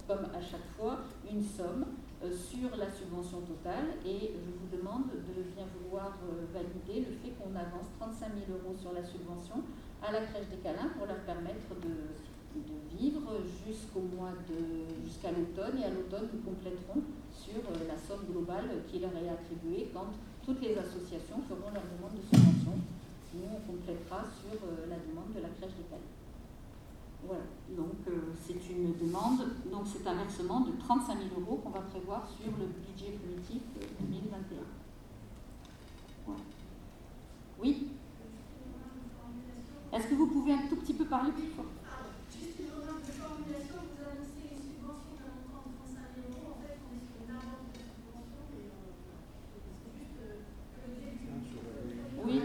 comme à chaque fois, une somme sur la subvention totale et je vous demande de bien vouloir valider le fait qu'on avance 35 000 € sur la subvention à la crèche des Câlins pour leur permettre de vivre jusqu'à l'automne, et à l'automne nous compléterons sur la somme globale qui leur est attribuée quand toutes les associations feront leur demande de subvention. Nous on complétera sur la demande de la crèche des Câlins. Voilà, donc c'est une demande, donc c'est un versement de 35 000 € qu'on va prévoir sur le budget primitif 2021. Voilà. Oui. Est-ce que vous pouvez un tout petit peu parler plus fort? Juste une remarque de formulation, vous annoncez les subventions d'un montant de 35 000 €, en fait on est sur une avance de subvention, mais c'est juste le début. Oui.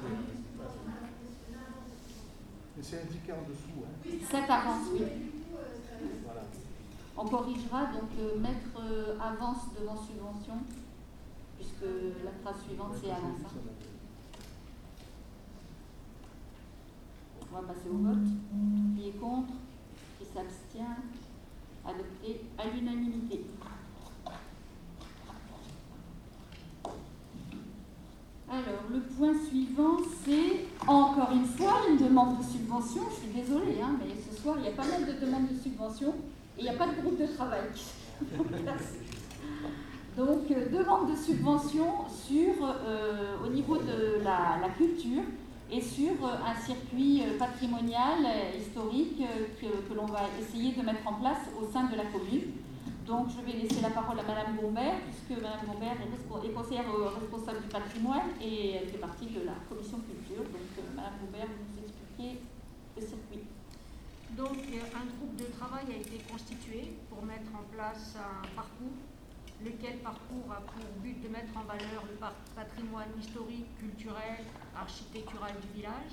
Mais c'est indiqué en dessous. Hein. Oui, cette avance, oui. Voilà. On corrigera, donc mettre avance devant subvention, puisque la phrase suivante c'est avance. On va passer au vote. Qui est contre? Qui s'abstient? Adopté à l'unanimité. Alors, le point suivant, c'est encore une fois une demande de subvention. Je suis désolée, mais ce soir, il y a pas mal de demandes de subvention et il n'y a pas de groupe de travail. Donc, demande de subvention au niveau de la culture et sur un circuit patrimonial, historique que l'on va essayer de mettre en place au sein de la commune. Donc, je vais laisser la parole à Madame Gombert, puisque Madame Gombert est conseillère responsable du patrimoine et elle fait partie de la commission culture. Donc, Madame Gombert, vous nous expliquez le circuit. Donc, un groupe de travail a été constitué pour mettre en place un parcours, lequel parcours a pour but de mettre en valeur le patrimoine historique, culturel, architectural du village.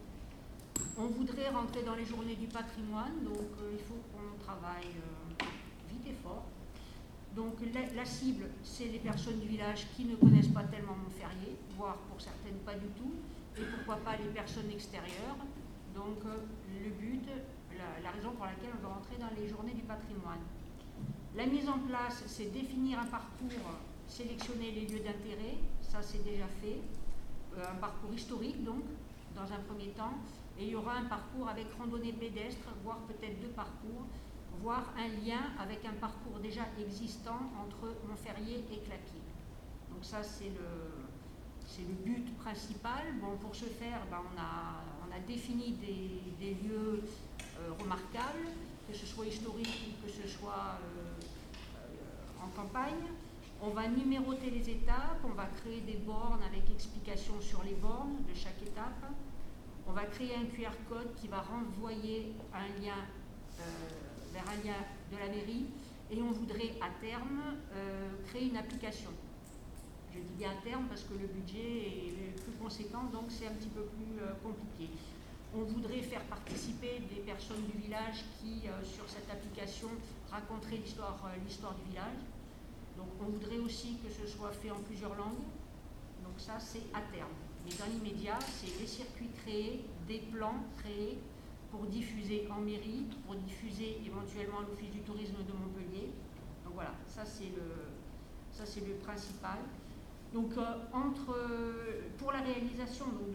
On voudrait rentrer dans les journées du patrimoine, donc il faut qu'on travaille vite et fort. Donc la cible, c'est les personnes du village qui ne connaissent pas tellement Montferrier, voire pour certaines pas du tout, et pourquoi pas les personnes extérieures. Donc le but, la raison pour laquelle on veut rentrer dans les journées du patrimoine. La mise en place, c'est définir un parcours, sélectionner les lieux d'intérêt, ça c'est déjà fait, un parcours historique donc, dans un premier temps, et il y aura un parcours avec randonnée pédestre, voire peut-être deux parcours, voire un lien avec un parcours déjà existant entre Montferrier et Clapier. Donc ça c'est le but principal. Bon, pour ce faire, on a défini des lieux remarquables, que ce soit historique ou que ce soit en campagne. On va numéroter les étapes, on va créer des bornes avec explication sur les bornes de chaque étape. On va créer un QR code qui va renvoyer un lien vers un lien de la mairie, et on voudrait à terme créer une application. Je dis bien à terme parce que le budget est plus conséquent, donc c'est un petit peu plus compliqué. On voudrait faire participer des personnes du village qui, sur cette application, raconteraient l'histoire du village. Donc on voudrait aussi que ce soit fait en plusieurs langues. Donc ça, c'est à terme. Mais dans l'immédiat, c'est des circuits créés, des plans créés pour diffuser en mairie, pour diffuser éventuellement à l'Office du tourisme de Montpellier. Donc voilà, ça c'est le principal. Donc pour la réalisation donc,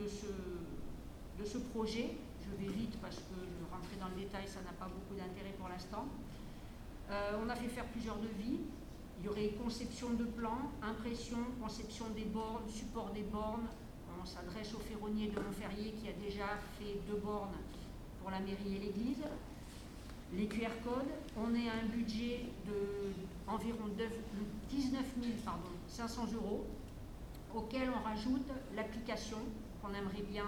de ce projet, je vais vite parce que rentrer dans le détail, ça n'a pas beaucoup d'intérêt pour l'instant. On a fait faire plusieurs devis. Il y aurait conception de plans, impression, conception des bornes, support des bornes. On s'adresse au ferronnier de Montferrier qui a déjà fait 2 bornes pour la mairie et l'église. Les QR codes, on est à un budget d'environ 19 500 € auquel on rajoute l'application qu'on aimerait bien,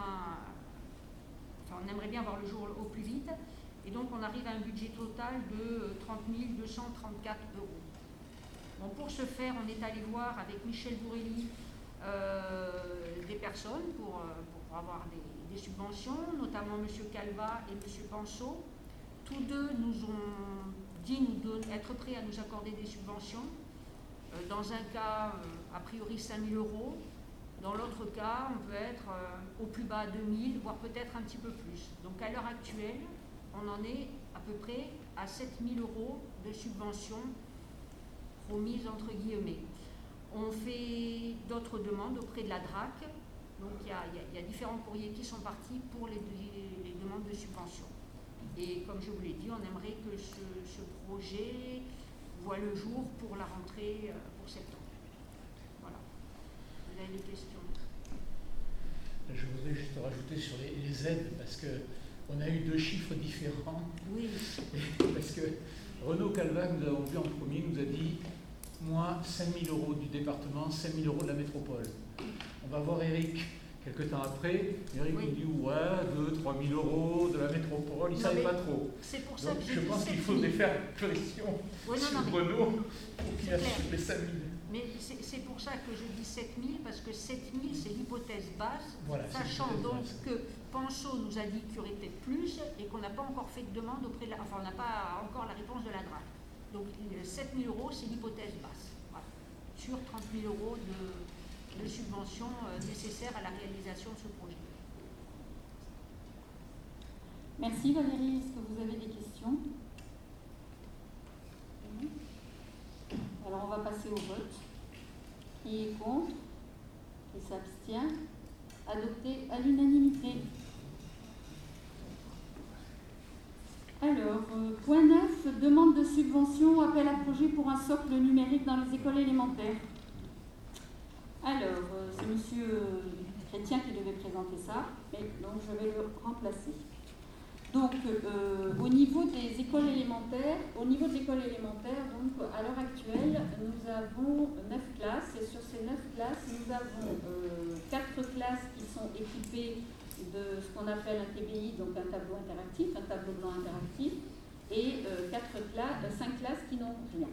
voir le jour au plus vite. Et donc on arrive à un budget total de 30 234 €. Bon, pour ce faire, on est allé voir avec Michel Bourrelli des personnes pour avoir des subventions, notamment M. Calva et M. Panceau. Tous deux nous ont dit être prêts à nous accorder des subventions. Dans un cas, a priori 5 000 €. Dans l'autre cas, on peut être au plus bas à 2 000, voire peut-être un petit peu plus. Donc à l'heure actuelle, on en est à peu près à 7 000 € de subvention promise entre guillemets. On fait d'autres demandes auprès de la DRAC. Donc il y a différents courriers qui sont partis pour les demandes de subvention. Et comme je vous l'ai dit, on aimerait que ce projet voit le jour pour la rentrée pour septembre. Voilà. Vous avez des questions? Je voudrais juste rajouter sur les aides, parce qu'on a eu 2 chiffres différents. Oui. Parce que Renaud Calva, nous avons vu en premier, nous a dit moi, 5 000 € du département, 5 000 € de la métropole. On va voir Eric quelques temps après. Eric nous dit ouais, 2 000 à 3 000 € de la métropole, il ne savait pas trop. C'est pour ça donc, que je pense qu'il faudrait faire pression sur Renaud pour qu'il assume les 5 000. Mais c'est pour ça que je dis 7 000, parce que 7 000, c'est l'hypothèse basse, voilà, sachant donc que Panso nous a dit qu'il y aurait peut-être plus et qu'on n'a pas encore fait de demande auprès de la... Enfin, on n'a pas encore la réponse de la DRAC. Donc 7 000 €, c'est l'hypothèse basse. Voilà. Sur 30 000 € de subventions nécessaires à la réalisation de ce projet. Merci Valérie. Est-ce que vous avez des questions? Alors on va passer au vote. Qui est contre? Qui s'abstient? Adopté à l'unanimité. Alors, point 9, demande de subvention, appel à projet pour un socle numérique dans les écoles élémentaires. Alors, c'est M. Chrétien qui devait présenter ça, mais donc je vais le remplacer. Donc, au niveau des écoles élémentaires, donc, à l'heure actuelle, nous avons 9 classes, et sur ces 9 classes, nous avons 4 classes qui sont équipées de ce qu'on appelle un TBI, donc un tableau interactif, un tableau blanc interactif, et 5 classes qui n'ont rien.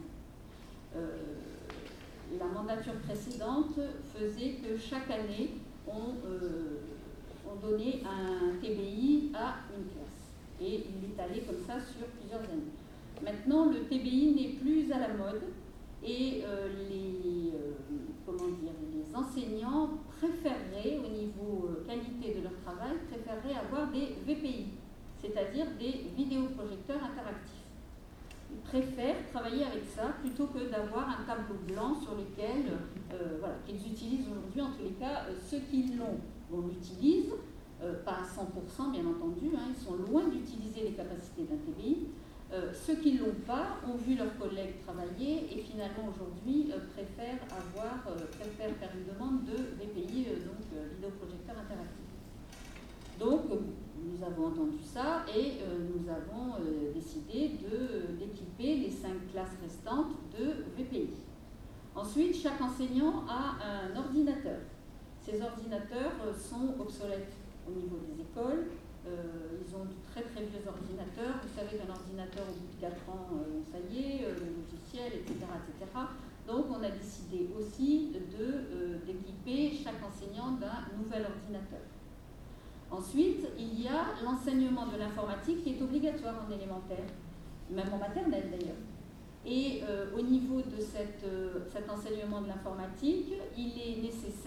La mandature précédente faisait que chaque année, on donnait un TBI à une classe. Et il est allé comme ça sur plusieurs années. Maintenant, le TBI n'est plus à la mode et les enseignants préféreraient, au niveau qualité de leur travail, avoir des VPI, c'est-à-dire des vidéoprojecteurs interactifs. Ils préfèrent travailler avec ça plutôt que d'avoir un tableau blanc sur lequel, qu'ils utilisent aujourd'hui. En tous les cas, ceux qui l'ont, on l'utilise. Pas à 100% bien entendu, ils sont loin d'utiliser les capacités d'un TBI. Ceux qui ne l'ont pas ont vu leurs collègues travailler et finalement aujourd'hui préfèrent faire une demande de VPI, donc vidéoprojecteur interactif. Donc nous avons entendu ça et nous avons décidé d'équiper les 5 classes restantes de VPI. Ensuite, chaque enseignant a un ordinateur. Ces ordinateurs sont obsolètes au niveau des écoles. Ils ont de très très vieux ordinateurs. Vous savez qu'un ordinateur au bout de 4 ans, ça y est, le logiciel, etc., etc. Donc on a décidé aussi d'équiper chaque enseignant d'un nouvel ordinateur. Ensuite, il y a l'enseignement de l'informatique qui est obligatoire en élémentaire, même en maternelle d'ailleurs. Et au niveau de cet enseignement de l'informatique, il est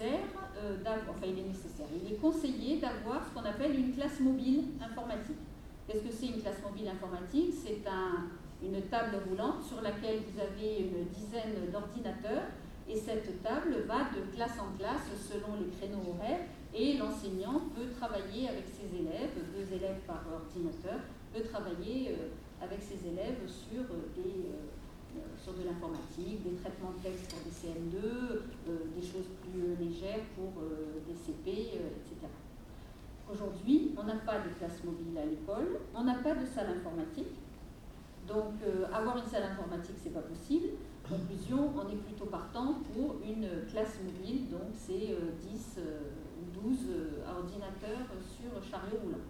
conseillé d'avoir ce qu'on appelle une classe mobile informatique. Qu'est-ce que c'est une classe mobile informatique? C'est une table roulante sur laquelle vous avez une dizaine d'ordinateurs et cette table va de classe en classe selon les créneaux horaires et l'enseignant peut travailler avec ses élèves, 2 élèves par ordinateur, peut travailler avec ses élèves sur de l'informatique, des traitements de texte pour des CM2, des choses plus légères pour des CP, etc. Aujourd'hui, on n'a pas de classe mobile à l'école, on n'a pas de salle informatique. Donc, avoir une salle informatique, c'est pas possible. Conclusion, on est plutôt partant pour une classe mobile, donc c'est 10 ou 12 ordinateurs sur chariot roulant.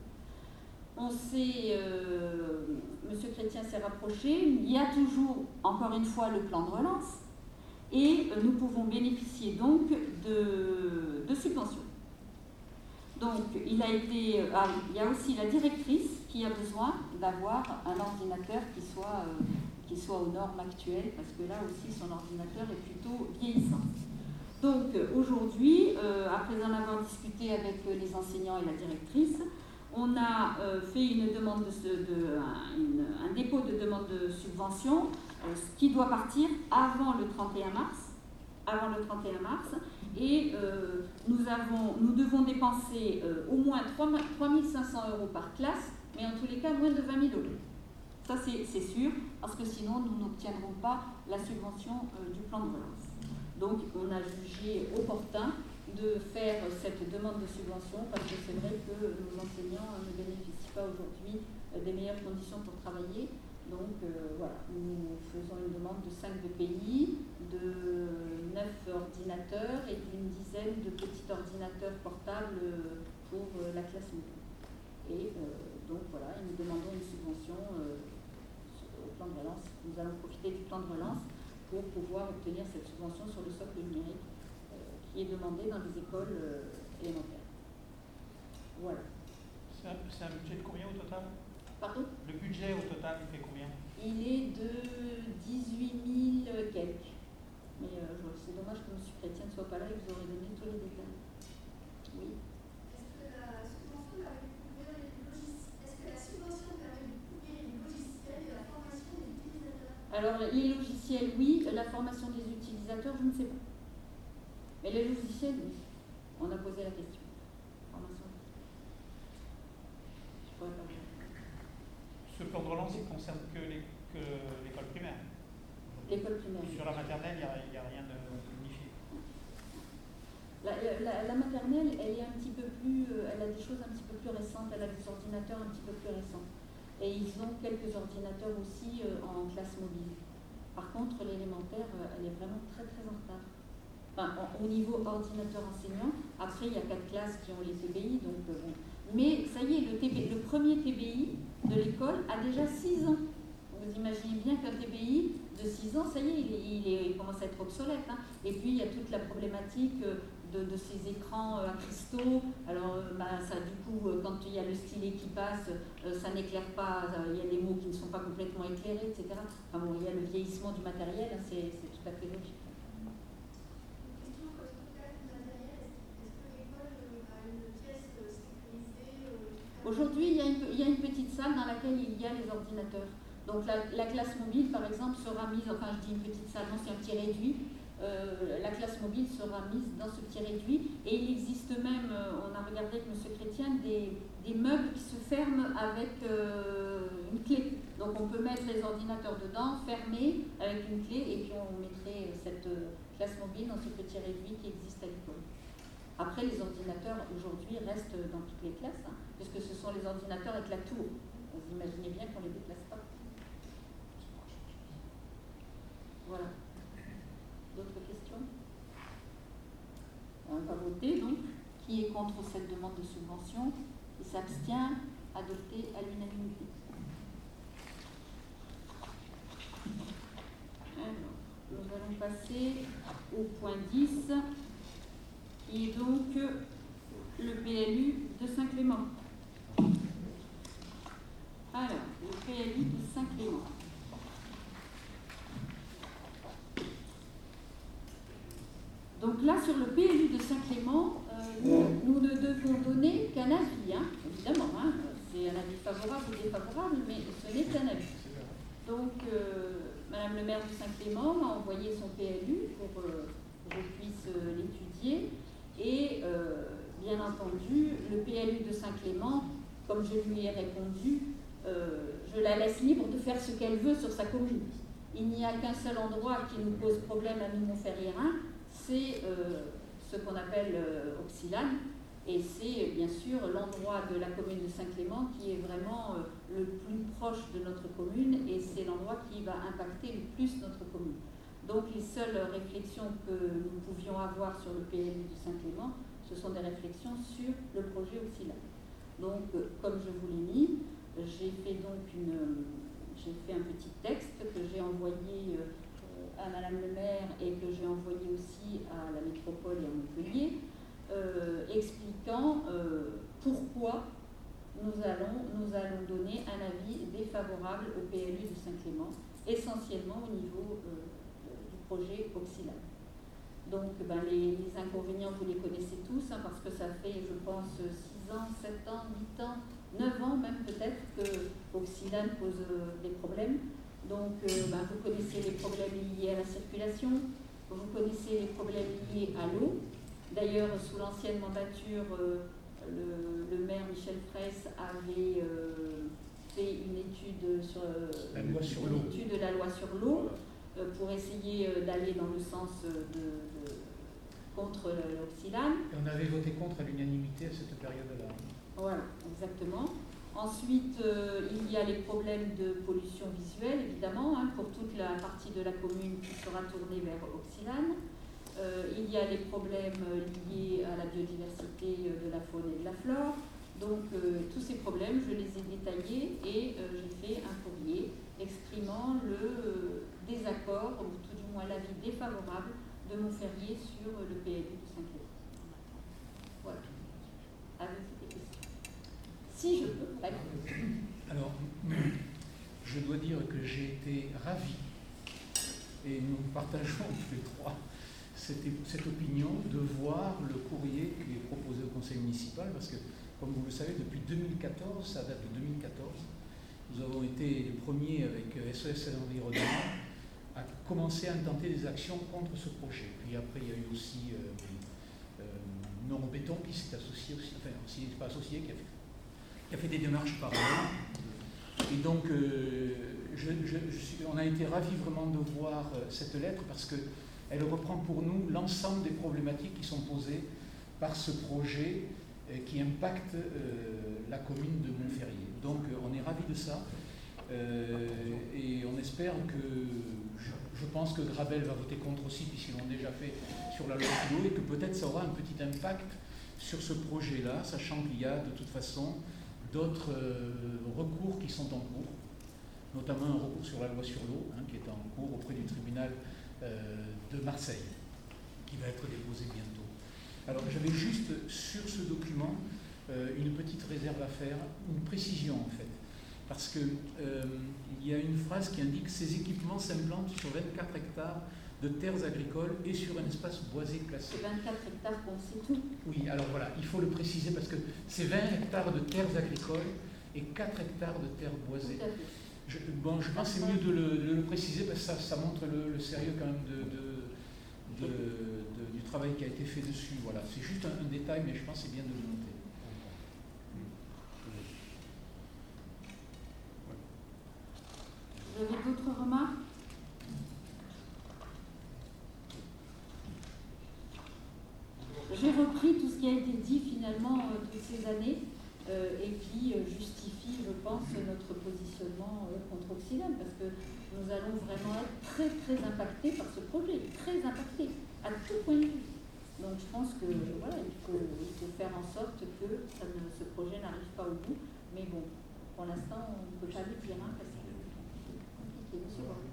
Monsieur Chrétien s'est rapproché, il y a toujours, encore une fois, le plan de relance et nous pouvons bénéficier donc de subventions. Donc, il y a aussi la directrice qui a besoin d'avoir un ordinateur qui soit aux normes actuelles, parce que là aussi, son ordinateur est plutôt vieillissant. Donc, aujourd'hui, après en avoir discuté avec les enseignants et la directrice, on a fait une demande un dépôt de demande de subvention qui doit partir avant le 31 mars. Et nous devons dépenser au moins 3 500 € par classe, mais en tous les cas moins de 20 000 €. Ça c'est sûr, parce que sinon nous n'obtiendrons pas la subvention du plan de relance. Donc on a jugé opportun de faire cette demande de subvention parce que c'est vrai que nos enseignants ne bénéficient pas aujourd'hui des meilleures conditions pour travailler. Donc voilà, nous faisons une demande de 5 DPI, de 9 ordinateurs et d'une dizaine de petits ordinateurs portables pour la classe moyenne. Et donc voilà, nous demandons une subvention au plan de relance. Nous allons profiter du plan de relance pour pouvoir obtenir cette subvention sur le socle numérique qui est demandé dans les écoles élémentaires. Voilà. C'est un budget de combien au total? Pardon? Le budget au total, il fait combien? Il est de 18 000 quelques. Mais c'est dommage que M. Chrétien ne soit pas là et vous aurez donné tous les détails. Oui. Est-ce que la subvention permet de couvrir les logiciels et la formation des utilisateurs? Alors, les logiciels, oui. La formation des utilisateurs, je ne sais pas. Mais les logiciels, oui. On a posé la question. Formation. Je pourrais pas dire. Ce plan de relance, il ne concerne que l'école primaire. L'école primaire. Sur la maternelle, il n'y a rien de unifié. La maternelle, elle est un petit peu plus, elle a des choses un petit peu plus récentes, elle a des ordinateurs un petit peu plus récents. Et ils ont quelques ordinateurs aussi en classe mobile. Par contre, l'élémentaire, elle est vraiment très très en retard. Enfin, au niveau ordinateur enseignant, après il y a 4 classes qui ont les TBI, donc bon. Mais ça y est, le premier TBI de l'école a déjà 6 ans. Vous imaginez bien qu'un TBI de 6 ans, ça y est, il commence à être obsolète. Hein. Et puis il y a toute la problématique de ces écrans à cristaux. Alors ça, du coup, quand il y a le stylet qui passe, ça n'éclaire pas, il y a des mots qui ne sont pas complètement éclairés, etc. Enfin bon, il y a le vieillissement du matériel, hein, c'est tout à fait logique. Aujourd'hui, il y a une petite salle dans laquelle il y a les ordinateurs. Donc la classe mobile, par exemple, sera mise, enfin je dis une petite salle, non, c'est un petit réduit. La classe mobile sera mise dans ce petit réduit. Et il existe même, on a regardé avec M. Chrétien, des meubles qui se ferment avec une clé. Donc on peut mettre les ordinateurs dedans, fermés avec une clé, et puis on mettrait cette classe mobile dans ce petit réduit qui existe à l'école. Après, les ordinateurs aujourd'hui restent dans toutes les classes, hein, puisque ce sont les ordinateurs avec la tour. Vous imaginez bien qu'on ne les déplace pas. Voilà. D'autres questions? On va voter donc. Qui est contre cette demande de subvention? Qui s'abstient? Adopté à l'unanimité. Alors, nous allons passer au point 10, qui est donc le PLU de Saint-Clément. Alors, le PLU de Saint-Clément. Donc là, sur le PLU de Saint-Clément, nous ne devons donner qu'un avis, hein, évidemment. Hein, c'est un avis favorable ou défavorable, mais ce n'est qu'un avis. Donc, Madame le maire de Saint-Clément m'a envoyé son PLU pour que je puisse l'étudier. Et bien entendu, le PLU de Saint-Clément, comme je lui ai répondu, je la laisse libre de faire ce qu'elle veut sur sa commune. Il n'y a qu'un seul endroit qui nous pose problème à nous, Montferriérains, c'est ce qu'on appelle Auxilane, et c'est bien sûr l'endroit de la commune de Saint-Clément qui est vraiment le plus proche de notre commune, et c'est l'endroit qui va impacter le plus notre commune. Donc les seules réflexions que nous pouvions avoir sur le PLU de Saint-Clément, ce sont des réflexions sur le projet Auxilane. Donc comme je vous l'ai mis, j'ai fait un petit texte que j'ai envoyé à Madame le maire et que j'ai envoyé aussi à la métropole et à Montpellier, expliquant pourquoi nous allons donner un avis défavorable au PLU de Saint-Clément, essentiellement au niveau du projet Auxilane. Donc les inconvénients, vous les connaissez tous, hein, parce que ça fait, je pense, 6 ans, 7 ans, 8 ans 9 ans même peut-être que Oxylane pose des problèmes. Donc vous connaissez les problèmes liés à la circulation, vous connaissez les problèmes liés à l'eau. D'ailleurs, sous l'ancienne mandature, le maire Michel Fraisse avait fait une étude sur la loi sur l'eau. Étude de la loi sur l'eau pour essayer d'aller dans le sens contre l'Oxylane. Et on avait voté contre à l'unanimité à cette période-là. Voilà, exactement. Ensuite, il y a les problèmes de pollution visuelle, évidemment, pour toute la partie de la commune qui sera tournée vers Oxylane. Il y a les problèmes liés à la biodiversité de la faune et de la flore. Donc, tous ces problèmes, je les ai détaillés et j'ai fait un courrier exprimant le désaccord, ou tout du moins l'avis défavorable de Montferrier sur le PLU de Saint-Cloud. Voilà. Avez-vous des questions? Si je peux. Alors, je dois dire que j'ai été ravi, et nous partageons tous les trois cette opinion, de voir le courrier qui est proposé au conseil municipal, parce que, comme vous le savez, depuis 2014, ça date de 2014, nous avons été les premiers avec SOS Environnement à commencer à intenter des actions contre ce projet. Puis après, il y a eu aussi Nord Béton qui s'est associé aussi, enfin, s'il n'est pas associé, qui a fait des démarches parallèles. Et donc, on a été ravis vraiment de voir cette lettre parce qu'elle reprend pour nous l'ensemble des problématiques qui sont posées par ce projet qui impacte la commune de Montferrier. Donc, on est ravis de ça et on espère que, je pense que Grabel va voter contre aussi puisqu'ils l'ont déjà fait sur la loi de l'eau et que peut-être ça aura un petit impact sur ce projet-là, sachant qu'il y a de toute façon d'autres recours qui sont en cours, notamment un recours sur la loi sur l'eau, qui est en cours auprès du tribunal de Marseille, qui va être déposé bientôt. Alors j'avais juste sur ce document une petite réserve à faire, une précision en fait, parce que il y a une phrase qui indique « Ces équipements s'implantent sur 24 hectares de terres agricoles et sur un espace boisé classé. » C'est 24 hectares, bon, c'est tout. Oui, alors voilà, il faut le préciser parce que c'est 20 hectares de terres agricoles et 4 hectares de terres boisées. Je pense que c'est mieux de le préciser parce que ça montre le sérieux quand même du travail qui a été fait dessus. Voilà, c'est juste un détail, mais je pense que c'est bien de le noter. Vous avez d'autres remarques? J'ai repris tout ce qui a été dit finalement toutes ces années et qui justifie, je pense, notre positionnement contre Oxylane, parce que nous allons vraiment être très très impactés par ce projet, très impactés à tout point de vue. Donc je pense que voilà, il faut faire en sorte que ce projet n'arrive pas au bout. Mais bon, pour l'instant, on ne peut pas le dire parce que c'est compliqué. Monsieur Borg.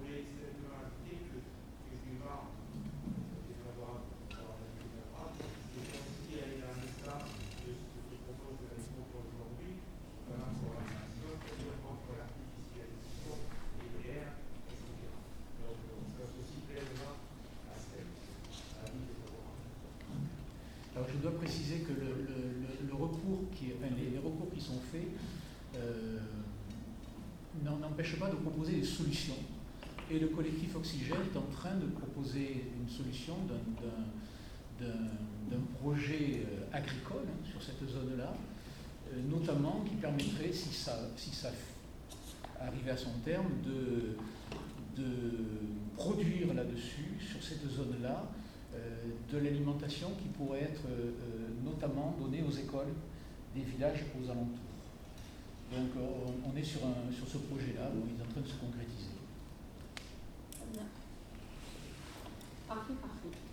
Alors je dois préciser que le recours les recours qui sont faits n'empêchent pas de proposer des solutions. Et le collectif Oxygène est en train de proposer une solution d'un projet agricole sur cette zone-là, notamment qui permettrait, si ça arrivait à son terme, de produire là-dessus, sur cette zone-là, de l'alimentation qui pourrait être notamment donnée aux écoles des villages aux alentours. Donc on est sur ce projet-là, où il est en train de se concrétiser. Très bien. Parfait.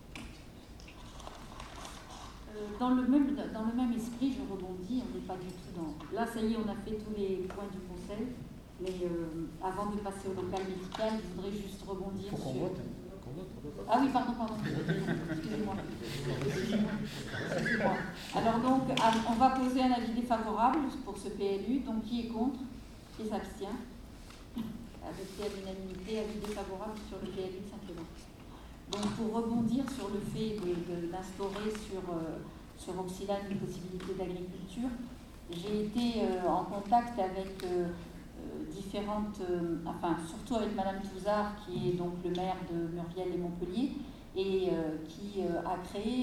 Dans le même esprit, je rebondis, on n'est pas du tout dans... Là, ça y est, on a fait tous les points du conseil, mais avant de passer au local médical, je voudrais juste rebondir sur... Il faut qu'on vote. Ah oui, pardon. Excusez-moi. Alors donc, on va poser un avis défavorable pour ce PLU. Donc, qui est contre? Qui s'abstient? Adopté à l'unanimité, avis défavorable sur le PLU de Saint-Clément. Donc, pour rebondir sur le fait d'instaurer sur Oxylane une possibilité d'agriculture, j'ai été en contact avec différentes, surtout avec Madame Touzard, qui est donc le maire de Murviel et Montpellier, et qui a créé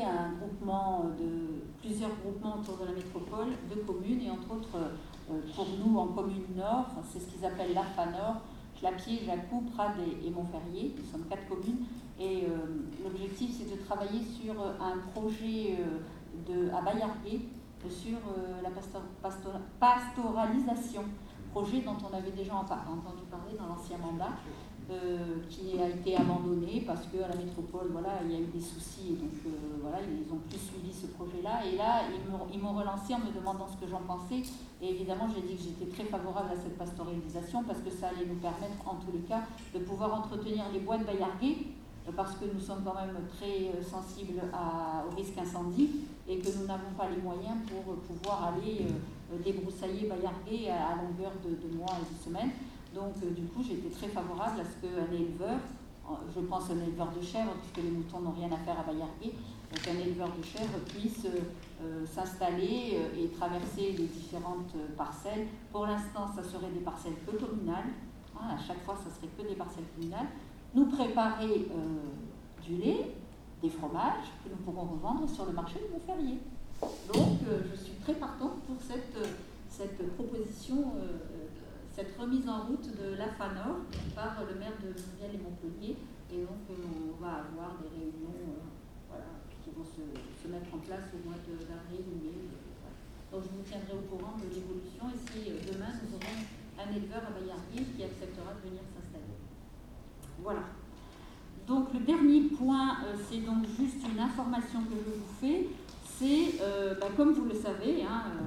plusieurs groupements autour de la métropole de communes, et entre autres, pour nous en commune nord, c'est ce qu'ils appellent l'AFA Nord, Clapier, Jacou, Prades et Montferrier. Nous sommes 4 communes, et l'objectif c'est de travailler sur un projet à Baillarguet sur la pastoralisation, projet dont on avait déjà entendu parler dans l'ancien mandat, qui a été abandonné parce qu'à la métropole, voilà, il y a eu des soucis, et donc voilà, ils ont plus suivi ce projet-là. Et là, ils m'ont relancé en me demandant ce que j'en pensais. Et évidemment, j'ai dit que j'étais très favorable à cette pastoralisation parce que ça allait nous permettre, en tous les cas, de pouvoir entretenir les bois de Baillarguet, parce que nous sommes quand même très sensibles au risque incendie et que nous n'avons pas les moyens pour pouvoir aller débroussailler Baillarguet à longueur de mois et de semaines. Donc du coup, j'étais très favorable à ce qu'un éleveur, je pense un éleveur de chèvres, puisque les moutons n'ont rien à faire à Baillarguet, qu'un éleveur de chèvres puisse s'installer et traverser les différentes parcelles. Pour l'instant, ça serait des parcelles que communales. À chaque fois, ça serait que des parcelles communales. Nous préparer du lait, des fromages que nous pourrons revendre sur le marché de Montferrier. Donc, je suis très partante pour cette proposition, cette remise en route de l'AFA Nord par le maire de Murviel et Montpellier. Et donc, on va avoir des réunions qui vont se mettre en place au mois d'avril ou mai. Donc, je vous tiendrai au courant de l'évolution. Et si demain, nous aurons un éleveur à Baillarguet qui acceptera de venir s'installer. Voilà. Donc le dernier point, c'est donc juste une information que je vous fais. C'est, comme vous le savez,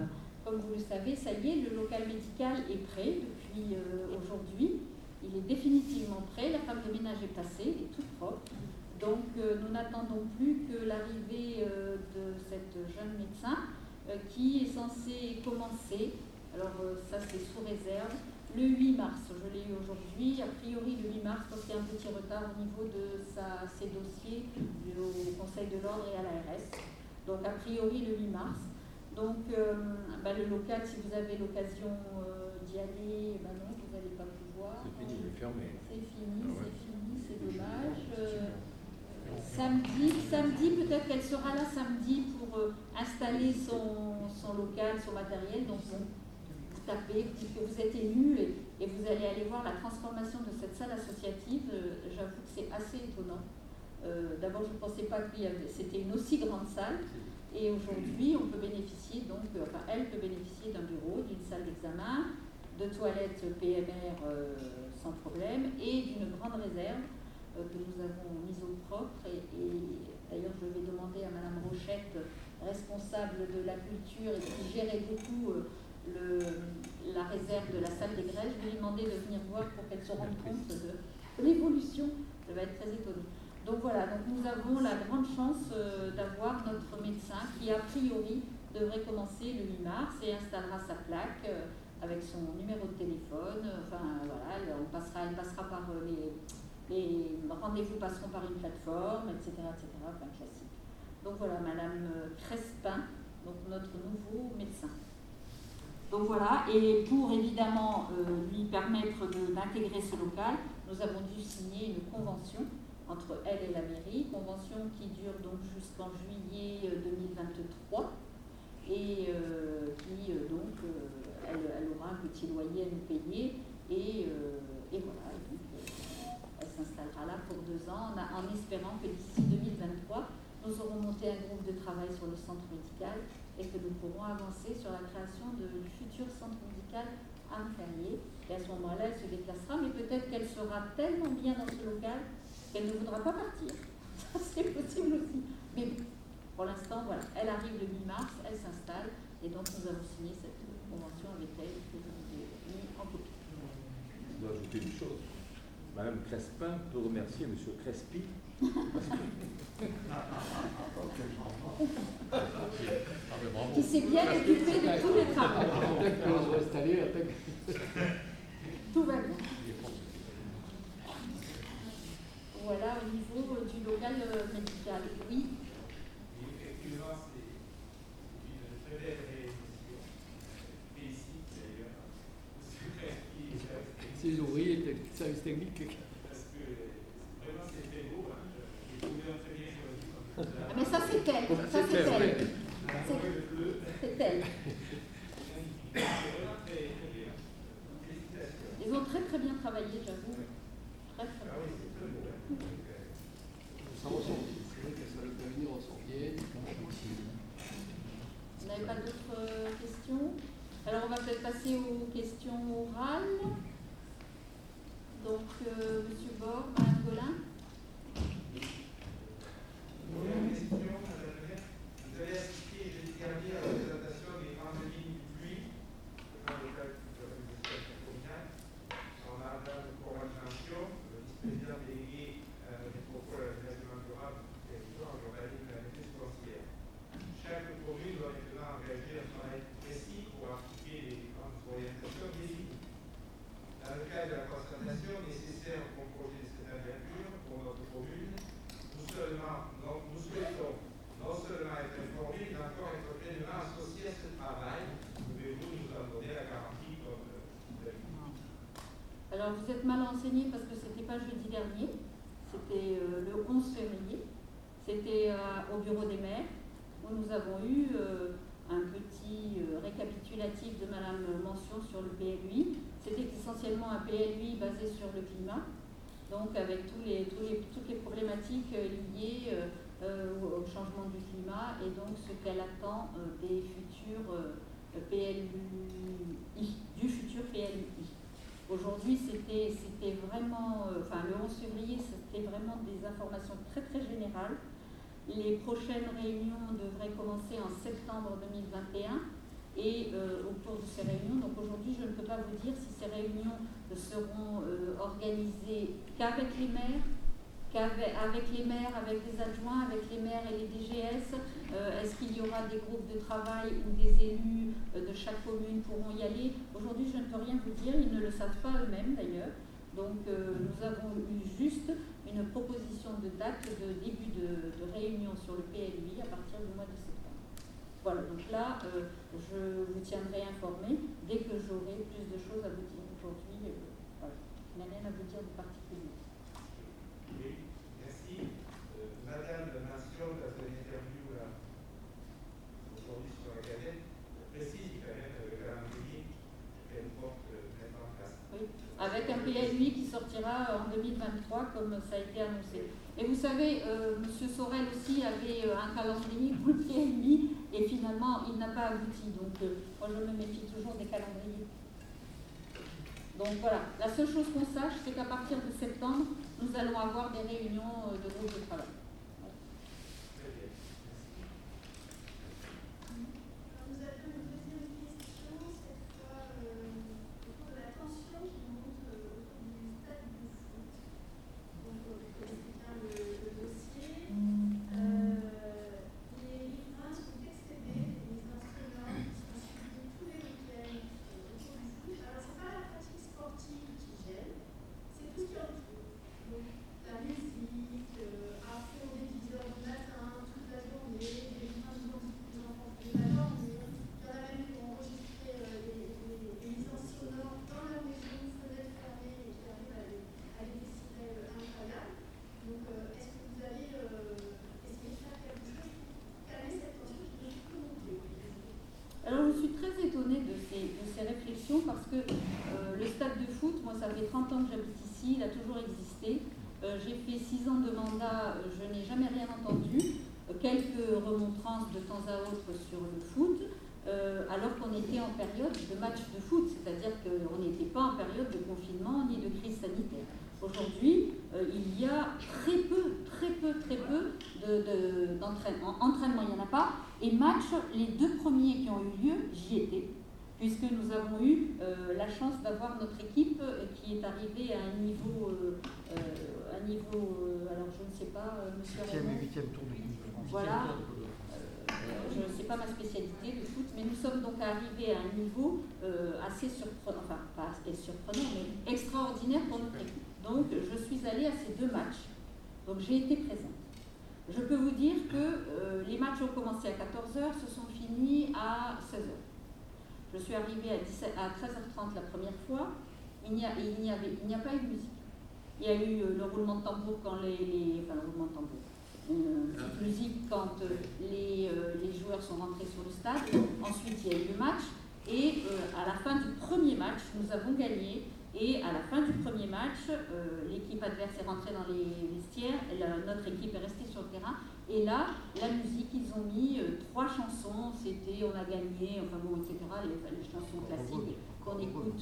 ça y est, le local médical est prêt depuis aujourd'hui. Il est définitivement prêt. La femme de ménage est passée, elle est toute propre. Donc nous n'attendons plus que l'arrivée de cette jeune médecin qui est censée commencer. Alors ça c'est sous réserve. Le 8 mars, je l'ai eu aujourd'hui, a priori le 8 mars, parce qu'il y a un petit retard au niveau de ses dossiers au Conseil de l'Ordre et à l'ARS. Donc a priori le 8 mars. Donc le local, si vous avez l'occasion d'y aller, non, vous n'allez pas pouvoir. C'est fini, il est fermé. C'est fini, c'est dommage. Samedi, peut-être qu'elle sera là samedi pour installer son local, son matériel. Donc tapez, puisque vous êtes élu et vous allez aller voir la transformation de cette salle associative. J'avoue que c'est assez étonnant. D'abord, je ne pensais pas que c'était une aussi grande salle. Et aujourd'hui, on peut bénéficier, elle peut bénéficier d'un bureau, d'une salle d'examen, de toilettes PMR sans problème et d'une grande réserve que nous avons mise au propre. Et d'ailleurs, je vais demander à Madame Rochette, responsable de la culture et qui gérait beaucoup la réserve de la salle des grèves, je vais lui demander de venir voir pour qu'elle se rende compte de l'évolution. Ça va être très étonnant. Donc voilà, donc nous avons la grande chance d'avoir notre médecin qui a priori devrait commencer le 8 mars et installera sa plaque avec son numéro de téléphone. Enfin voilà, elle passera par les rendez-vous passeront par une plateforme, etc. Enfin classique. Donc voilà, Madame Crespin, donc notre nouveau médecin. Donc voilà, et pour évidemment lui permettre d'intégrer ce local, nous avons dû signer une convention entre elle et la mairie, convention qui dure donc jusqu'en juillet 2023 et qui elle aura un petit loyer à nous payer et voilà, et donc, elle s'installera là pour 2 ans en espérant que d'ici 2023 nous aurons monté un groupe de travail sur le centre médical et que nous pourrons avancer sur la création du futur centre médical à Montferrier. Et à ce moment-là, elle se déplacera, mais peut-être qu'elle sera tellement bien dans ce local qu'elle ne voudra pas partir. Ça, c'est possible aussi. Mais pour l'instant, voilà, elle arrive le 8 mars, elle s'installe, et donc nous avons signé cette convention avec elle que je vous ai mis en copie. Je dois ajouter une chose. Madame Crespin peut remercier Monsieur Crespi. Qui s'est bien occupé de tous les travaux. Tout va bien. Voilà au niveau du local médical. Oui. Effectivement, c'est une très belle réalisation. technique. Parce que vraiment c'est très beau. J'ai trouvé un très bien choisi comme ça. Ah, mais ça c'est elle. Ça c'est elle. C'est elle. Ils ont très très bien travaillé, j'avoue. Très très bien. Ça ressort. C'est vrai que ça le prévenir ressort bien. Vous n'avez pas d'autres questions? Alors on va peut-être passer aux questions orales. Donc, Monsieur Bord, Madame Golin. Première question, Madame la maire. Vous avez expliqué jeudi dernier la présentation des grandes lignes du PLUI dans le cadre de l'organisation intercommunale. En ardent de coordination, le vice-président délégué métropole à l'aménagement durable du territoire organise la maîtrise foncière. Chaque commune doit maintenant engager un travail précis pour appliquer les différentes orientations définies. Dans le cadre de la concertation nécessaire pour un projet de cette envergure pour notre commune, nous souhaitons non seulement être informés, mais encore être pleinement associés à ce travail. Pouvez-vous nous en donner la garantie comme Alors vous êtes mal renseigné parce que c'était pas jeudi dernier, c'était le 11 février. C'était au bureau des maires où nous avons eu un petit récapitulatif de Madame Mention sur le PLUI. C'était essentiellement un PLUI basé sur le climat, donc avec toutes les problématiques liées au changement du climat et donc ce qu'elle attend des futurs PLUI, du futur PLUI. Aujourd'hui, c'était vraiment, le 11 février, c'était vraiment des informations très très générales. Les prochaines réunions devraient commencer en septembre 2021 et au cours de ces réunions, donc aujourd'hui je ne peux pas vous dire si ces réunions seront organisées qu'avec les maires, avec les adjoints, avec les maires et les DGS. Est-ce qu'il y aura des groupes de travail où des élus de chaque commune pourront y aller? Aujourd'hui je ne peux rien vous dire, ils ne le savent pas eux-mêmes d'ailleurs. Donc nous avons eu juste une proposition de date de début de réunion sur le PLUI à partir du mois de septembre. Voilà, donc là, je vous tiendrai informé dès que j'aurai plus de choses à vous dire. Aujourd'hui, voilà, je n'ai rien à vous dire de particulier. Oui, merci. Madame mentionne dans une interview aujourd'hui sur la Gazette, précise quand même le calendrier qu'elle porte mettre en place. Oui, avec un PLUI qui sortira en 2023 comme ça a été annoncé. Et vous savez, M. Sorel aussi avait un calendrier pour le PLUI et finalement il n'a pas abouti. Donc moi je me méfie toujours des calendriers. Donc voilà, la seule chose qu'on sache, c'est qu'à partir de septembre, nous allons avoir des réunions de groupe de travail. Très bien. Nous avons une deuxième question, cette fois autour de la tension qui monte autour du stade de foot. Donc vous connaissez bien le dossier. Les riverains sont excédés, les instruments qui sont suivis tous les week-ends autour du foot. Alors c'est pas la pratique sportive qui gêne, c'est tout ce qui entoure. Donc la musique, à fond des 10 heures du matin, toute la journée, les riverains nous ont dit que les enfants faisaient la journée. Il y en a même qui ont enregistré les nuisances sonores dans leur maison, fenêtres fermées, et qui arrivent à des décibels incroyables. Donc, est-ce que vous allez essayer de faire quelque chose pour calmer cette tension qui est tout montée? Alors je suis très étonnée de ces réflexions parce que le stade de foot, moi ça fait 30 ans que j'habite ici, il a toujours existé. J'ai fait 6 ans de mandat, je n'ai jamais rien entendu. Quelques remontrances de temps à autre sur le foot, alors qu'on était en période de match de foot, c'est-à-dire qu'on n'était pas en période de confinement ni de crise sanitaire. Aujourd'hui, il y a très peu d'entraînement. Entraînement, il n'y en a pas. Et match, les 2 premiers qui ont eu lieu, j'y étais, puisque nous avons eu la chance d'avoir notre équipe qui est arrivée à un niveau, alors je ne sais pas, monsieur Raymond. 7e et 8e tour de Coupe de France. Voilà. Je ne sais pas ma spécialité, le foot, mais nous sommes donc arrivés à un niveau assez surprenant, enfin pas assez surprenant, mais extraordinaire pour notre équipe. Donc je suis allée à ces 2 matchs, donc j'ai été présente. Je peux vous dire que les matchs ont commencé à 14h, se sont finis à 16h. Je suis arrivée à 13h30 la première fois, il n'y a pas eu de musique. Il y a eu le roulement de tambour quand enfin le roulement de tambour. Petite musique quand les joueurs sont rentrés sur le stade. Ensuite, il y a eu le match. Et à la fin du premier match, nous avons gagné. Et à la fin du premier match, l'équipe adverse est rentrée dans les vestiaires. Notre équipe est restée sur le terrain. Et là, la musique, ils ont mis 3 chansons. C'était On a gagné, enfin bon, etc. Les chansons classiques qu'on écoute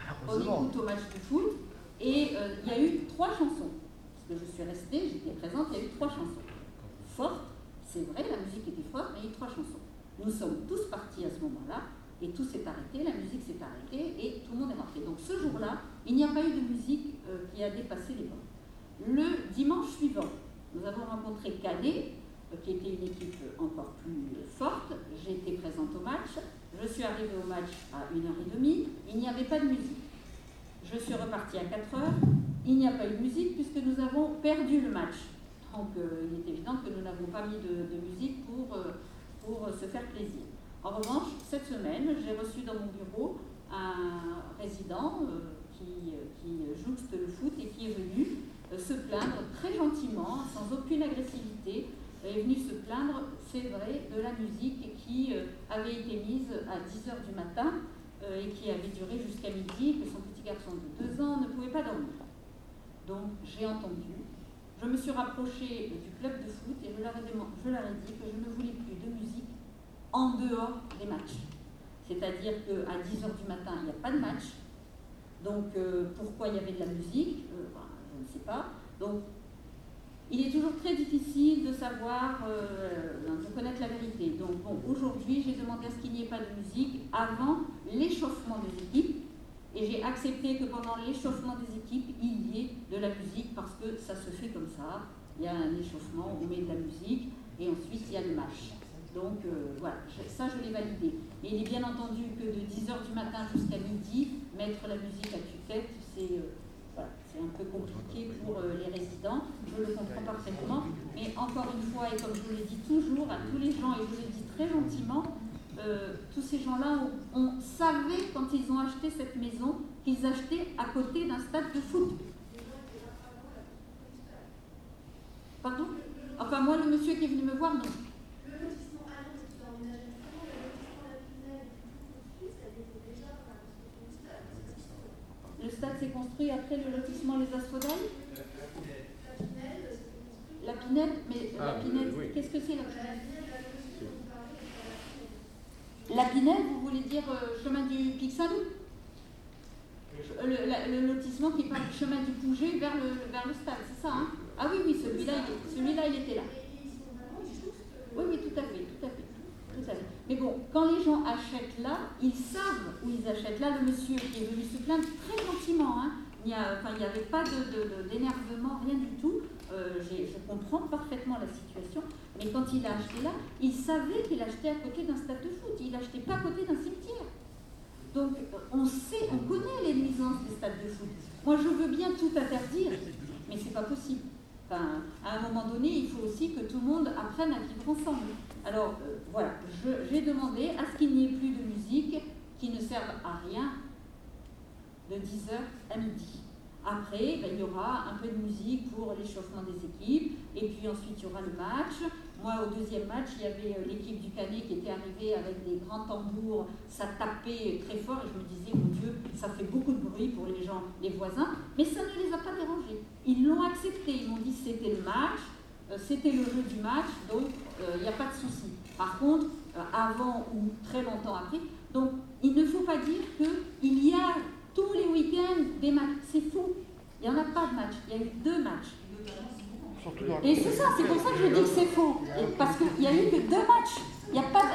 au match de foot. Et il y a eu 3 chansons. Parce que je suis restée, j'étais présente, il y a eu 3 chansons. Fortes, c'est vrai, la musique était forte, mais il y a eu 3 chansons. Nous sommes tous partis à ce moment-là, et tout s'est arrêté, la musique s'est arrêtée, et tout le monde est rentré. Donc ce jour-là, il n'y a pas eu de musique qui a dépassé les bornes. Le dimanche suivant, nous avons rencontré Canet, qui était une équipe encore plus forte. J'ai été présente au match. Je suis arrivée au match à 1h30. Il n'y avait pas de musique. Je suis repartie à 4h. Il n'y a pas eu de musique puisque nous avons perdu le match. Donc il est évident que nous n'avons pas mis de musique pour se faire plaisir. En revanche, cette semaine, j'ai reçu dans mon bureau un résident qui jouxte le foot et qui est venu se plaindre très gentiment, sans aucune agressivité, est venu se plaindre, c'est vrai, de la musique qui avait été mise à 10h du matin et qui avait duré jusqu'à midi, que son petit garçon de 2 ans ne pouvait pas dormir. Donc j'ai entendu, je me suis rapprochée du club de foot et je leur ai dit que je ne voulais plus de musique en dehors des matchs. C'est-à-dire qu'à 10h du matin, il n'y a pas de match. Donc pourquoi il y avait de la musique, je ne sais pas. Donc il est toujours très difficile de savoir, de connaître la vérité. Donc bon, aujourd'hui, j'ai demandé à ce qu'il n'y ait pas de musique avant l'échauffement des équipes. Et j'ai accepté que pendant l'échauffement des équipes, il y ait de la musique parce que ça se fait comme ça. Il y a un échauffement, on met de la musique et ensuite il y a le match. Donc voilà, ça je l'ai validé. Mais il est bien entendu que de 10h du matin jusqu'à midi, mettre la musique à tue-tête, c'est un peu compliqué pour les résidents. Je le comprends parfaitement. Mais encore une fois, et comme je le dis toujours à tous les gens, et je le dis très gentiment, tous ces gens-là on savait quand ils ont acheté cette maison qu'ils achetaient à côté d'un stade de foot. Pardon? Enfin moi, le monsieur qui est venu me voir, non. Le stade s'est construit après le lotissement Les Asphodèles? La Pinède, mais la Pinède, oui. Qu'est-ce que c'est la Pinède? La Pinède, vous voulez dire chemin du Pic Saint-Loup? Le lotissement qui part du chemin du Pouget vers le stade, c'est ça, hein? Ah oui, celui-là, il était là. Oui, tout à fait. Mais bon, quand les gens achètent là, ils savent où ils achètent. Là, le monsieur qui est venu se plaindre très gentiment, hein, il n'y avait pas d'énervement, rien du tout. Je comprends parfaitement la situation, mais quand il a acheté là, il savait qu'il achetait à côté d'un stade de foot, il n'achetait pas à côté d'un cimetière. Donc on connaît les nuisances des stades de foot. Moi je veux bien tout interdire, mais c'est pas possible. Enfin, à un moment donné, il faut aussi que tout le monde apprenne à vivre ensemble. Alors voilà, j'ai demandé à ce qu'il n'y ait plus de musique qui ne serve à rien de 10h à midi. Après, il y aura un peu de musique pour l'échauffement des équipes, et puis ensuite il y aura le match. Moi, au deuxième match, il y avait l'équipe du Canet qui était arrivée avec des grands tambours, ça tapait très fort, et je me disais, mon Dieu, ça fait beaucoup de bruit pour les gens, les voisins, mais ça ne les a pas dérangés. Ils l'ont accepté, ils m'ont dit c'était le match, c'était le jeu du match, donc il n'y a pas de souci. Par contre, avant ou très longtemps après, donc il ne faut pas dire qu'il y a tous les week-ends des matchs, c'est faux. Il n'y en a pas de match, il y a eu 2 matchs. Et c'est ça, c'est pour ça que je dis que c'est faux. Parce qu'il n'y a eu que 2 matchs. Il n'y a pas de...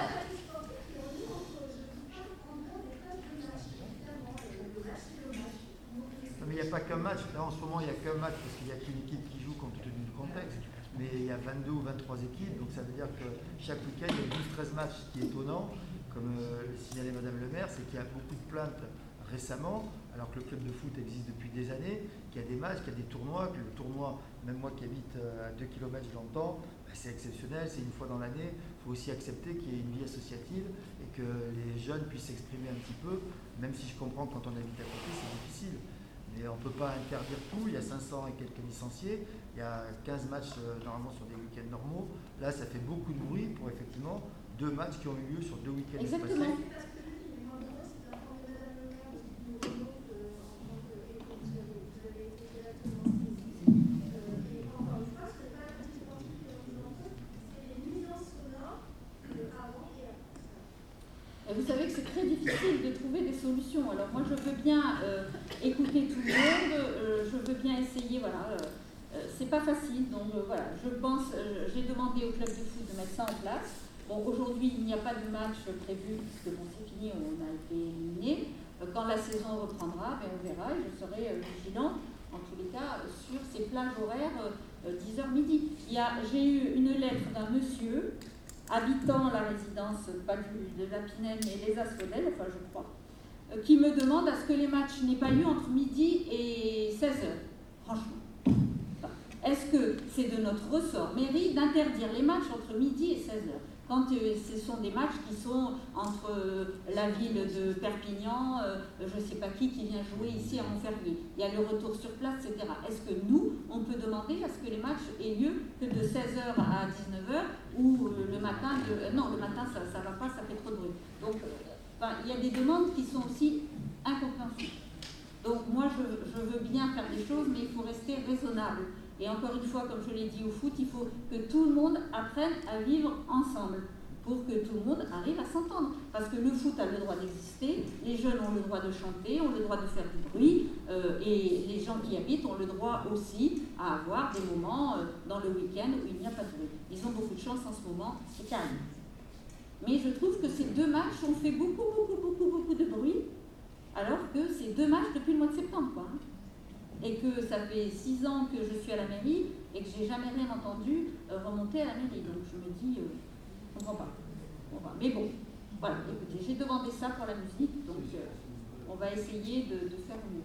Mais il n'y a pas qu'un match. Là, en ce moment, il n'y a qu'un match parce qu'il n'y a qu'une équipe qui joue compte tenu du contexte. Mais il y a 22 ou 23 équipes, donc ça veut dire que chaque week-end, il y a 12-13 matchs. Ce qui est étonnant, comme le signalait Madame le maire, c'est qu'il y a beaucoup de plaintes récemment, alors que le club de foot existe depuis des années, qu'il y a des matchs, qu'il y a des tournois, que le tournoi, même moi qui habite à 2 km, je l'entends, c'est exceptionnel, c'est une fois dans l'année. Il faut aussi accepter qu'il y ait une vie associative et que les jeunes puissent s'exprimer un petit peu, même si je comprends que quand on habite à côté, c'est difficile. Mais on ne peut pas interdire tout. Il y a 500 et quelques licenciés. Il y a 15 matchs normalement sur des week-ends normaux. Là, ça fait beaucoup de bruit pour effectivement 2 matchs qui ont eu lieu sur 2 week-ends Exactement. espacés. Vous savez que c'est très difficile de trouver des solutions. Alors moi, je veux bien écouter tout le monde, je veux bien essayer, voilà. C'est pas facile, donc voilà. Je pense, j'ai demandé au club de foot de mettre ça en place. Bon, aujourd'hui, il n'y a pas de match prévu, puisque bon, c'est fini, on a été éliminé. Quand la saison reprendra, ben, on verra, et je serai vigilant, en tous les cas, sur ces plages horaires 10h midi. J'ai eu une lettre d'un monsieur habitant la résidence, pas de la Pinède, mais les Asfodel, enfin je crois, qui me demande à ce que les matchs n'aient pas lieu entre midi et 16h. Franchement. Enfin, est-ce que c'est de notre ressort mairie d'interdire les matchs entre midi et 16h quand ce sont des matchs qui sont entre la ville de Perpignan, je ne sais pas qui vient jouer ici à Montferrier. Il y a le retour sur place, etc. Est-ce que nous, on peut demander à ce que les matchs aient lieu que de 16h à 19h ou le matin non, le matin, ça ne va pas, ça fait trop de bruit. Donc, il y a des demandes qui sont aussi incompréhensibles. Donc, moi, je veux bien faire des choses, mais il faut rester raisonnable. Et encore une fois, comme je l'ai dit au foot, il faut que tout le monde apprenne à vivre ensemble pour que tout le monde arrive à s'entendre. Parce que le foot a le droit d'exister, les jeunes ont le droit de chanter, ont le droit de faire du bruit, et les gens qui y habitent ont le droit aussi à avoir des moments dans le week-end où il n'y a pas de bruit. Ils ont beaucoup de chance en ce moment, c'est calme. Mais je trouve que ces 2 matchs ont fait beaucoup de bruit, alors que c'est 2 matchs depuis le mois de septembre, quoi. Et que ça fait 6 ans que je suis à la mairie et que j'ai jamais rien entendu remonter à la mairie. Donc je me dis, je comprends pas. Mais bon, voilà, écoutez, j'ai demandé ça pour la musique, donc on va essayer de faire mieux.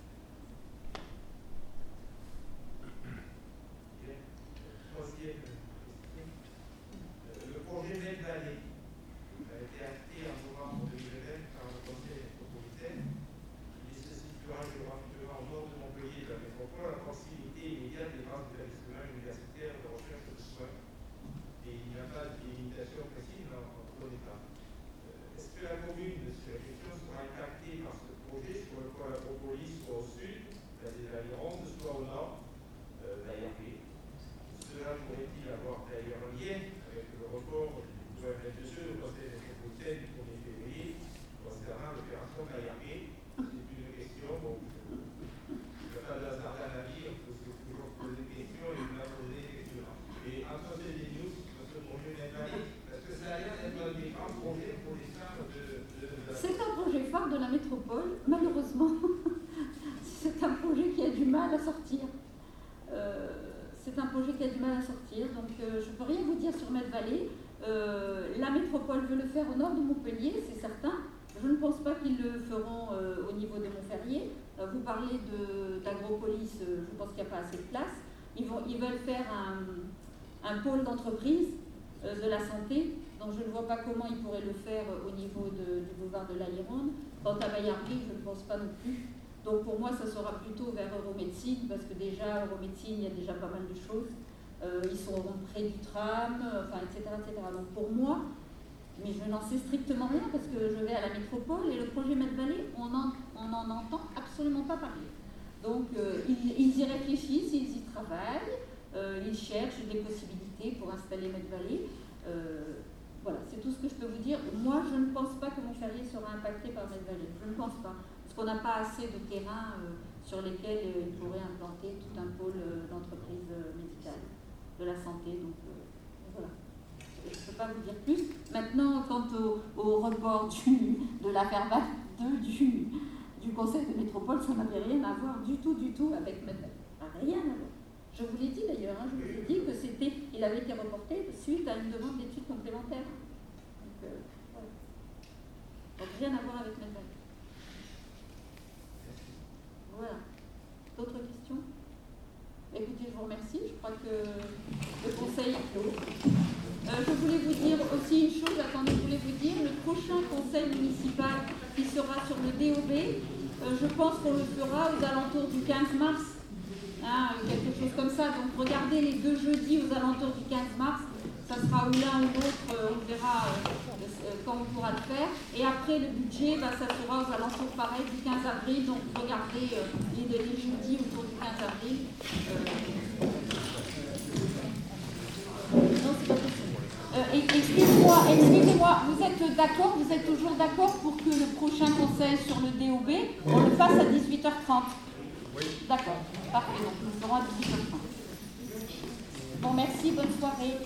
Le projet Belle Vallée a été acté en novembre 2020 par le Conseil métropolitain. Il se situera géographiquement au nord de Montpellier, de la métropole, à proximité immédiate des grands établissements universitaires de recherche de soins. Et il n'y a pas de limitation précise, on ne connaît pas. Est-ce que la commune de cette région sera impactée par ce projet sur le pôle Acropolis, soit au sud, la des Vallées-Rondes, soit au nord, d'ARP? Cela pourrait-il avoir d'ailleurs un lien avec le report du 22 au Conseil métropolitain du 1er février concernant l'opération d'ARP? C'est une question, bon, il n'y a pas de hasard à la vie, on peut toujours poser des questions et vous la poser effectivement. Et entre ces news sur ce projet d'Invalide, parce que ça a l'air d'être un des grands projets pour les femmes de C'est un projet phare de la métropole, malheureusement. C'est un projet qui a du mal à sortir. C'est un projet qui a du mal à sortir, donc je ne peux rien vous dire sur Med Valley. La métropole veut le faire au nord de Montpellier, c'est certain. Je ne pense pas qu'ils le feront au niveau de Montferrier. Vous parlez d'Agropolis, je pense qu'il n'y a pas assez de place. Ils veulent faire un pôle d'entreprise de la santé, donc je ne vois pas comment ils pourraient le faire au niveau du boulevard de la Lironde. Quant à Bayargué, je ne pense pas non plus. Donc pour moi, ça sera plutôt vers Euromédecine, parce que déjà, Euromédecine, il y a déjà pas mal de choses. Ils seront près du tram, enfin, etc., etc. Donc pour moi, mais je n'en sais strictement rien, parce que je vais à la métropole et le projet Med Valley, on n'en entend absolument pas parler. Donc ils y réfléchissent, ils y travaillent, ils cherchent des possibilités pour installer Med Valley. Voilà, c'est tout ce que je peux vous dire. Moi, je ne pense pas que Montferrier sera impacté par Med Valley. Je ne pense pas. Parce qu'on n'a pas assez de terrain sur lesquels il pourrait implanter tout un pôle d'entreprise médicale, de la santé. Donc voilà. Je ne peux pas vous dire plus. Maintenant, quant au report de l'affaire 22 du Conseil de métropole, ça n'avait rien à voir du tout avec Med Valley. Rien à voir. Je vous l'ai dit d'ailleurs, je vous ai dit que il avait été reporté suite à une demande d'études complémentaires. Donc, voilà. Donc rien à voir avec Med Valley. Voilà. D'autres questions? Écoutez, je vous remercie. Je crois que le conseil est clos. Je voulais vous dire aussi une chose. Attendez, je voulais vous dire, le prochain conseil municipal qui sera sur le DOB je pense qu'on le fera aux alentours du 15 mars, quelque chose comme ça. Donc regardez les 2 jeudis aux alentours du 15 mars, ça sera ou l'un ou l'autre, on verra quand on pourra le faire. Et après le budget, ça sera aux alentours pareil du 15 avril, donc regardez les jeudis autour du 15 avril. Non, c'est pas possible. Excusez-moi, vous êtes d'accord, vous êtes toujours d'accord pour que le prochain conseil sur le DOB, on le fasse à 18h30 ? Oui. D'accord, parfait, donc nous le ferons à 18h30. Bon, merci, bonne soirée.